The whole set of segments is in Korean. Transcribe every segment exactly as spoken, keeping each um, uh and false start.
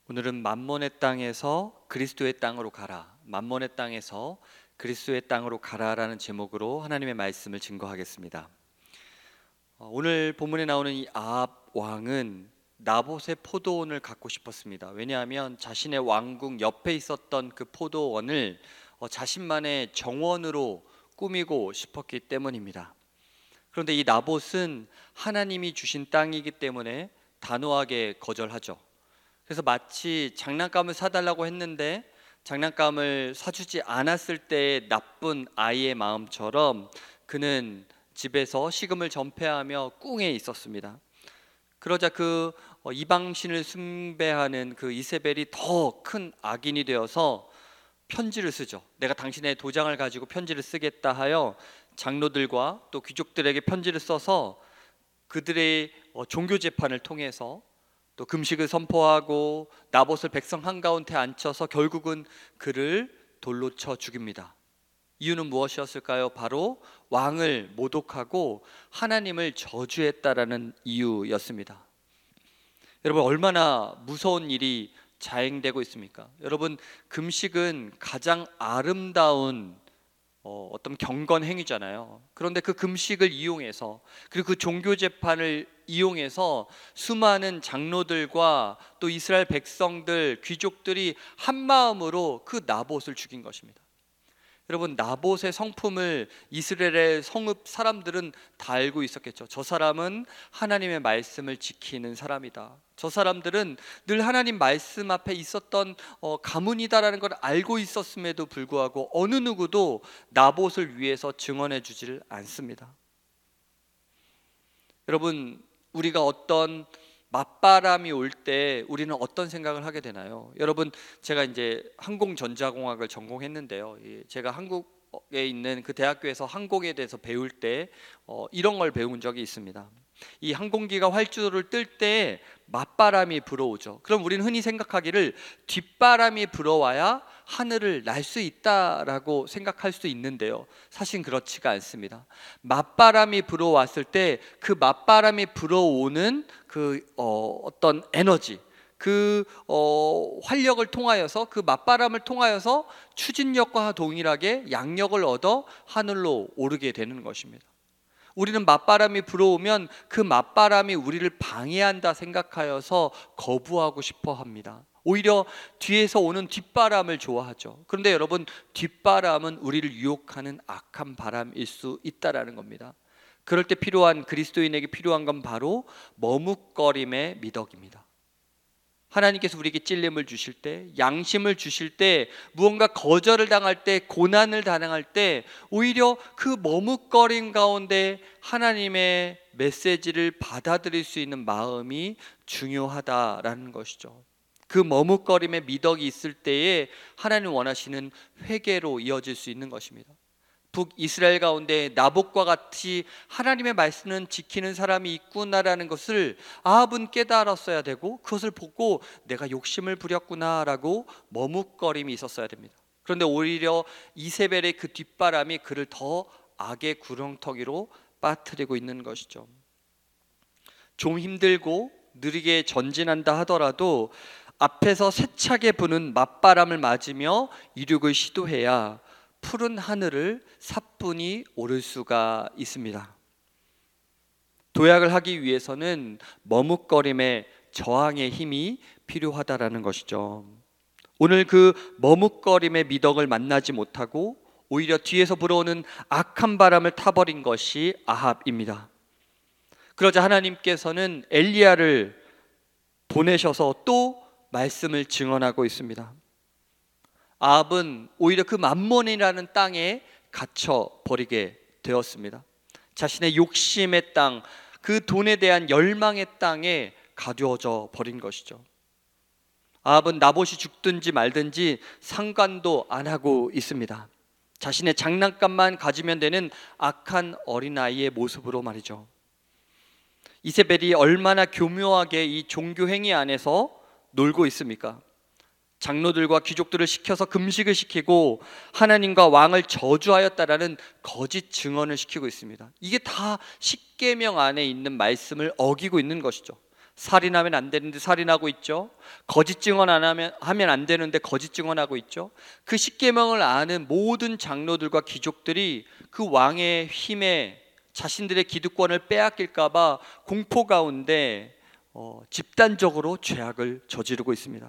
오늘은 만몬의 땅에서 그리스도의 땅으로 가라, 만몬의 땅에서 그리스도의 땅으로 가라라는 제목으로 하나님의 말씀을 증거하겠습니다. 오늘 본문에 나오는 이 아합 왕은 나봇의 포도원을 갖고 싶었습니다. 왜냐하면 자신의 왕궁 옆에 있었던 그 포도원을 자신만의 정원으로 꾸미고 싶었기 때문입니다. 그런데 이 나봇은 하나님이 주신 땅이기 때문에 단호하게 거절하죠. 그래서 마치 장난감을 사달라고 했는데 장난감을 사주지 않았을 때의 나쁜 아이의 마음처럼 그는 집에서 식음을 전폐하며 꿍에 있었습니다. 그러자 그 이방신을 숭배하는 그 이세벨이 더 큰 악인이 되어서 편지를 쓰죠. 내가 당신의 도장을 가지고 편지를 쓰겠다 하여 장로들과 또 귀족들에게 편지를 써서 그들의 종교 재판을 통해서 또 금식을 선포하고 나봇을 백성 한가운데 앉혀서 결국은 그를 돌로 쳐 죽입니다. 이유는 무엇이었을까요? 바로 왕을 모독하고 하나님을 저주했다라는 이유였습니다. 여러분, 얼마나 무서운 일이 자행되고 있습니까? 여러분, 금식은 가장 아름다운 어, 어떤 경건 행위잖아요. 그런데 그 금식을 이용해서, 그리고 그 종교 재판을 이용해서 수많은 장로들과 또 이스라엘 백성들, 귀족들이 한 마음으로 그 나봇을 죽인 것입니다. 여러분, 나봇의 성품을 이스라엘의 성읍 사람들은 다 알고 있었겠죠. 저 사람은 하나님의 말씀을 지키는 사람이다. 저 사람들은 늘 하나님 말씀 앞에 있었던 어, 가문이다라는 걸 알고 있었음에도 불구하고 어느 누구도 나봇을 위해서 증언해 주지를 않습니다. 여러분, 우리가 어떤 맞바람이 올 때 우리는 어떤 생각을 하게 되나요? 여러분, 제가 이제 항공전자공학을 전공했는데요. 제가 한국에 있는 그 대학교에서 항공에 대해서 배울 때 어, 이런 걸 배운 적이 있습니다. 이 항공기가 활주로를 뜰 때 맞바람이 불어오죠. 그럼 우리는 흔히 생각하기를 뒷바람이 불어와야 하늘을 날 수 있다라고 생각할 수 있는데요, 사실 그렇지가 않습니다. 맞바람이 불어왔을 때 그 맞바람이 불어오는 그 어, 어떤 에너지, 그 어, 활력을 통하여서, 그 맞바람을 통하여서 추진력과 동일하게 양력을 얻어 하늘로 오르게 되는 것입니다. 우리는 맞바람이 불어오면 그 맞바람이 우리를 방해한다 생각하여서 거부하고 싶어 합니다. 오히려 뒤에서 오는 뒷바람을 좋아하죠. 그런데 여러분, 뒷바람은 우리를 유혹하는 악한 바람일 수 있다라는 겁니다. 그럴 때 필요한, 그리스도인에게 필요한 건 바로 머뭇거림의 미덕입니다. 하나님께서 우리에게 찔림을 주실 때, 양심을 주실 때, 무언가 거절을 당할 때, 고난을 당할 때 오히려 그 머뭇거림 가운데 하나님의 메시지를 받아들일 수 있는 마음이 중요하다라는 것이죠. 그 머뭇거림의 미덕이 있을 때에 하나님 원하시는 회개로 이어질 수 있는 것입니다. 북이스라엘 가운데 나봇과 같이 하나님의 말씀은 지키는 사람이 있구나라는 것을 아합은 깨달았어야 되고, 그것을 보고 내가 욕심을 부렸구나라고 머뭇거림이 있었어야 됩니다. 그런데 오히려 이세벨의 그 뒷바람이 그를 더 악의 구렁텅이로 빠뜨리고 있는 것이죠. 좀 힘들고 느리게 전진한다 하더라도 앞에서 세차게 부는 맞바람을 맞으며 이륙을 시도해야 푸른 하늘을 사뿐히 오를 수가 있습니다. 도약을 하기 위해서는 머뭇거림의 저항의 힘이 필요하다라는 것이죠. 오늘 그 머뭇거림의 미덕을 만나지 못하고 오히려 뒤에서 불어오는 악한 바람을 타버린 것이 아합입니다. 그러자 하나님께서는 엘리야를 보내셔서 또 말씀을 증언하고 있습니다. 아합은 오히려 그 만몬이라는 땅에 갇혀 버리게 되었습니다. 자신의 욕심의 땅, 그 돈에 대한 열망의 땅에 가두어져 버린 것이죠. 아합은 나봇이 죽든지 말든지 상관도 안 하고 있습니다. 자신의 장난감만 가지면 되는 악한 어린아이의 모습으로 말이죠. 이세벨이 얼마나 교묘하게 이 종교 행위 안에서 놀고 있습니까? 장로들과 귀족들을 시켜서 금식을 시키고 하나님과 왕을 저주하였다라는 거짓 증언을 시키고 있습니다. 이게 다 십계명 안에 있는 말씀을 어기고 있는 것이죠. 살인하면 안 되는데 살인하고 있죠. 거짓 증언 안 하면 하면 안 되는데 거짓 증언하고 있죠. 그 십계명을 아는 모든 장로들과 귀족들이 그 왕의 힘에 자신들의 기득권을 빼앗길까 봐 공포 가운데 어, 집단적으로 죄악을 저지르고 있습니다.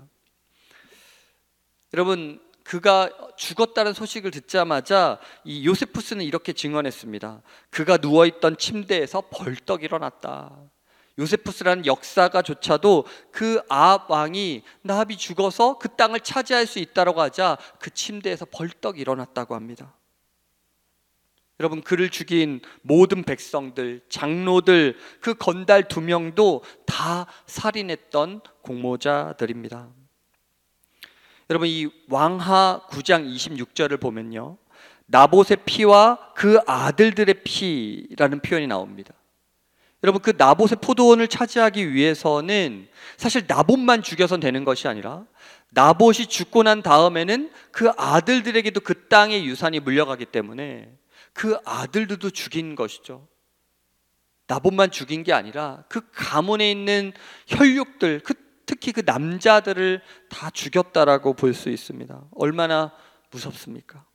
여러분, 그가 죽었다는 소식을 듣자마자 이 요세푸스는 이렇게 증언했습니다. 그가 누워있던 침대에서 벌떡 일어났다. 요세푸스라는 역사가조차도 그 아합 왕이 나합이 죽어서 그 땅을 차지할 수 있다고 하자 그 침대에서 벌떡 일어났다고 합니다. 여러분, 그를 죽인 모든 백성들, 장로들, 그 건달 두 명도 다 살인했던 공모자들입니다. 여러분, 이 왕하 구 장 이십육 절을 보면요, 나봇의 피와 그 아들들의 피라는 표현이 나옵니다. 여러분, 그 나봇의 포도원을 차지하기 위해서는 사실 나봇만 죽여서 되는 것이 아니라 나봇이 죽고 난 다음에는 그 아들들에게도 그 땅의 유산이 물려가기 때문에 그 아들들도 죽인 것이죠. 나봇만 죽인 게 아니라 그 가문에 있는 혈육들, 그 특히 그 남자들을 다 죽였다라고 볼 수 있습니다. 얼마나 무섭습니까?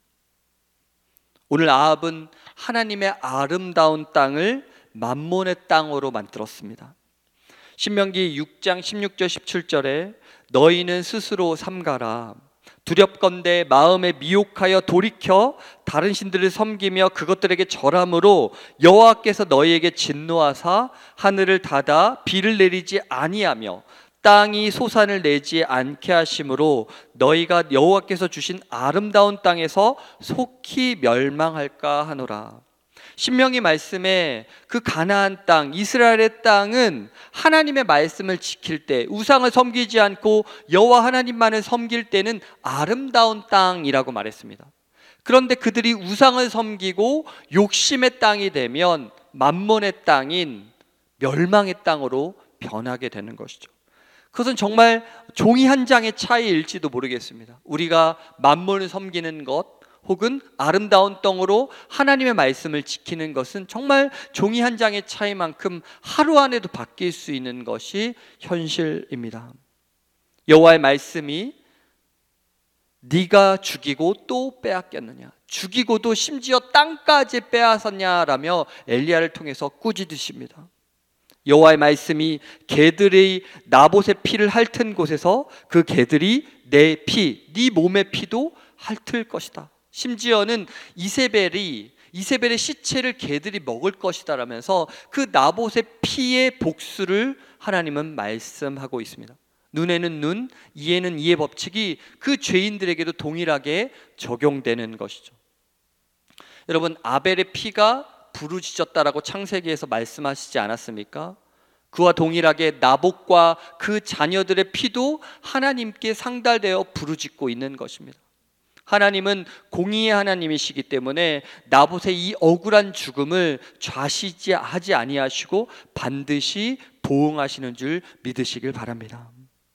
오늘 아합은 하나님의 아름다운 땅을 만몬의 땅으로 만들었습니다. 신명기 육 장 십육 절 십칠 절에 너희는 스스로 삼가라. 두렵건대 마음에 미혹하여 돌이켜 다른 신들을 섬기며 그것들에게 절함으로 여호와께서 너희에게 진노하사 하늘을 닫아 비를 내리지 아니하며 땅이 소산을 내지 않게 하심으로 너희가 여호와께서 주신 아름다운 땅에서 속히 멸망할까 하노라. 신명기 말씀에 그 가나안 땅, 이스라엘의 땅은 하나님의 말씀을 지킬 때, 우상을 섬기지 않고 여호와 하나님만을 섬길 때는 아름다운 땅이라고 말했습니다. 그런데 그들이 우상을 섬기고 욕심의 땅이 되면 만몬의 땅인 멸망의 땅으로 변하게 되는 것이죠. 그것은 정말 종이 한 장의 차이일지도 모르겠습니다. 우리가 만몬을 섬기는 것 혹은 아름다운 땅으로 하나님의 말씀을 지키는 것은 정말 종이 한 장의 차이만큼 하루 안에도 바뀔 수 있는 것이 현실입니다. 여호와의 말씀이 네가 죽이고 또 빼앗겼느냐, 죽이고도 심지어 땅까지 빼앗았냐라며 엘리야를 통해서 꾸짖으십니다. 여호와의 말씀이 개들의 나봇의 피를 핥은 곳에서 그 개들이 내 피, 네 몸의 피도 핥을 것이다. 심지어는 이세벨이 이세벨의 시체를 개들이 먹을 것이다라면서 그 나봇의 피의 복수를 하나님은 말씀하고 있습니다. 눈에는 눈, 이에는 이의 법칙이 그 죄인들에게도 동일하게 적용되는 것이죠. 여러분, 아벨의 피가 부르짖었다라고 창세기에서 말씀하시지 않았습니까? 그와 동일하게 나봇과 그 자녀들의 피도 하나님께 상달되어 부르짖고 있는 것입니다. 하나님은 공의의 하나님이시기 때문에 나봇의 이 억울한 죽음을 좌시하지 아니하시고 반드시 보응하시는 줄 믿으시길 바랍니다.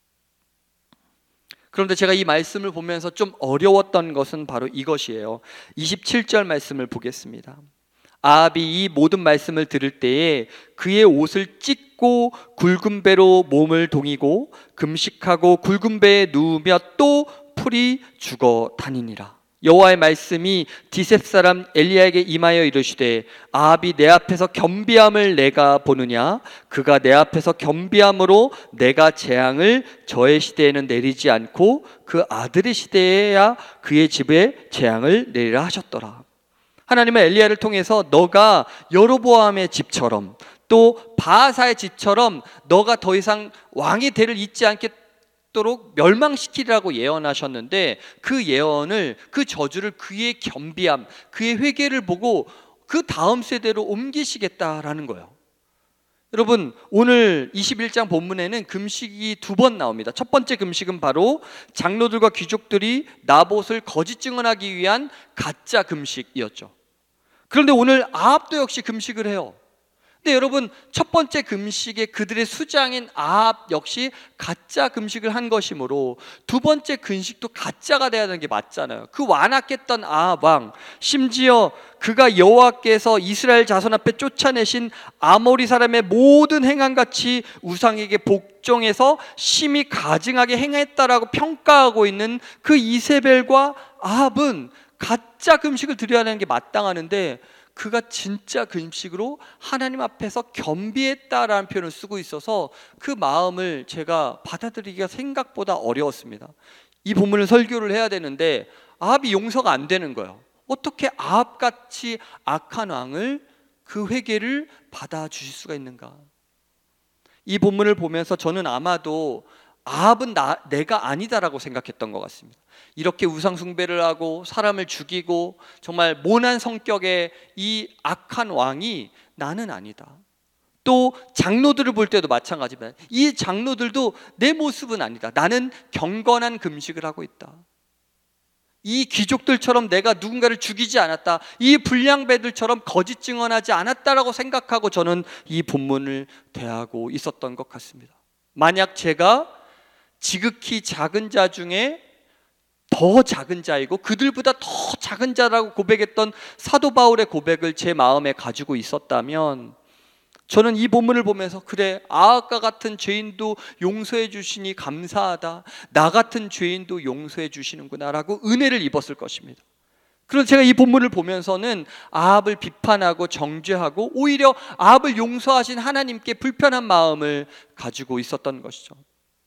그런데 제가 이 말씀을 보면서 좀 어려웠던 것은 바로 이것이에요. 이십칠 절 말씀을 보겠습니다. 아합이 이 모든 말씀을 들을 때에 그의 옷을 찢고 굵은 배로 몸을 동이고 금식하고 굵은 배에 누우며 또 풀이 죽어 다니니라. 여호와의 말씀이 디셉 사람 엘리야에게 임하여 이르시되 아합이 내 앞에서 겸비함을 내가 보느냐, 그가 내 앞에서 겸비함으로 내가 재앙을 저의 시대에는 내리지 않고 그 아들의 시대에야 그의 집에 재앙을 내리라 하셨더라. 하나님은 엘리야를 통해서 너가 여로보암의 집처럼 또 바하사의 집처럼 너가 더 이상 왕의 대를 잇지 않겠도록 멸망시키라고 예언하셨는데 그 예언을, 그 저주를 그의 겸비함, 그의 회개를 보고 그 다음 세대로 옮기시겠다라는 거예요. 여러분, 오늘 이십일 장 본문에는 금식이 두 번 나옵니다. 첫 번째 금식은 바로 장로들과 귀족들이 나봇을 거짓 증언하기 위한 가짜 금식이었죠. 그런데 오늘 아합도 역시 금식을 해요. 근데 여러분, 첫 번째 금식에 그들의 수장인 아합 역시 가짜 금식을 한 것이므로 두 번째 금식도 가짜가 돼야 되는 게 맞잖아요. 그 완악했던 아합 왕, 심지어 그가 여호와께서 이스라엘 자손 앞에 쫓아내신 아모리 사람의 모든 행함같이 우상에게 복종해서 심히 가증하게 행했다라고 평가하고 있는 그 이세벨과 아합은 가짜 금식을 드려야 하는 게 마땅하는데, 그가 진짜 금식으로 하나님 앞에서 겸비했다라는 표현을 쓰고 있어서 그 마음을 제가 받아들이기가 생각보다 어려웠습니다. 이 본문을 설교를 해야 되는데 아합이 용서가 안 되는 거예요. 어떻게 아합같이 악한 왕을 그 회개를 받아주실 수가 있는가? 이 본문을 보면서 저는 아마도 아합은 나, 내가 아니다라고 생각했던 것 같습니다. 이렇게 우상 숭배를 하고 사람을 죽이고 정말 모난 성격의 이 악한 왕이 나는 아니다. 또 장로들을 볼 때도 마찬가지입니다. 이 장로들도 내 모습은 아니다. 나는 경건한 금식을 하고 있다. 이 귀족들처럼 내가 누군가를 죽이지 않았다. 이 불량배들처럼 거짓 증언하지 않았다라고 생각하고 저는 이 본문을 대하고 있었던 것 같습니다. 만약 제가 지극히 작은 자 중에 더 작은 자이고 그들보다 더 작은 자라고 고백했던 사도 바울의 고백을 제 마음에 가지고 있었다면, 저는 이 본문을 보면서 그래, 아합과 같은 죄인도 용서해 주시니 감사하다, 나 같은 죄인도 용서해 주시는구나 라고 은혜를 입었을 것입니다. 그래서 제가 이 본문을 보면서는 아합을 비판하고 정죄하고 오히려 아합을 용서하신 하나님께 불편한 마음을 가지고 있었던 것이죠.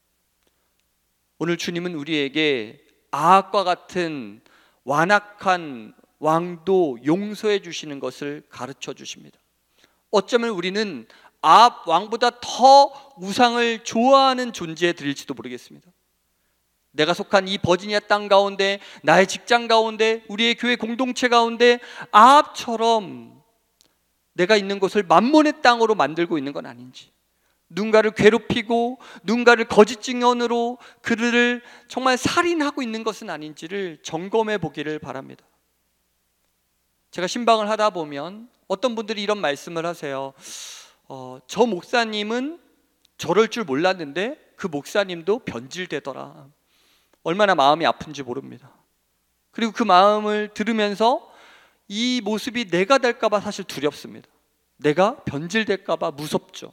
오늘 주님은 우리에게 아합과 같은 완악한 왕도 용서해 주시는 것을 가르쳐 주십니다. 어쩌면 우리는 아합 왕보다 더 우상을 좋아하는 존재들일지도 모르겠습니다. 내가 속한 이 버지니아 땅 가운데, 나의 직장 가운데, 우리의 교회 공동체 가운데 아합처럼 내가 있는 곳을 만몬의 땅으로 만들고 있는 건 아닌지, 누군가를 괴롭히고 누군가를 거짓 증언으로 그들을 정말 살인하고 있는 것은 아닌지를 점검해 보기를 바랍니다. 제가 신방을 하다 보면 어떤 분들이 이런 말씀을 하세요. 어, 저 목사님은 저럴 줄 몰랐는데 그 목사님도 변질되더라. 얼마나 마음이 아픈지 모릅니다. 그리고 그 마음을 들으면서 이 모습이 내가 될까 봐 사실 두렵습니다. 내가 변질될까 봐 무섭죠.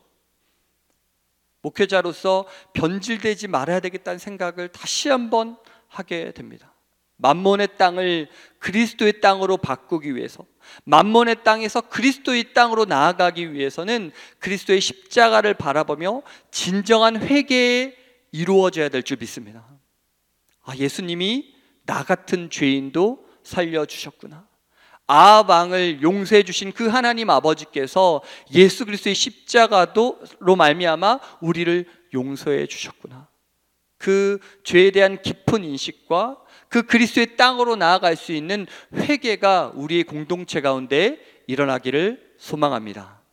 목회자로서 변질되지 말아야 되겠다는 생각을 다시 한번 하게 됩니다. 만몬의 땅을 그리스도의 땅으로 바꾸기 위해서, 만몬의 땅에서 그리스도의 땅으로 나아가기 위해서는 그리스도의 십자가를 바라보며 진정한 회개에 이루어져야 될 줄 믿습니다. 아, 예수님이 나 같은 죄인도 살려주셨구나. 아합 왕을 용서해 주신 그 하나님 아버지께서 예수 그리스도의 십자가로 말미암아 우리를 용서해 주셨구나. 그 죄에 대한 깊은 인식과 그 그리스도의 땅으로 나아갈 수 있는 회개가 우리의 공동체 가운데 일어나기를 소망합니다.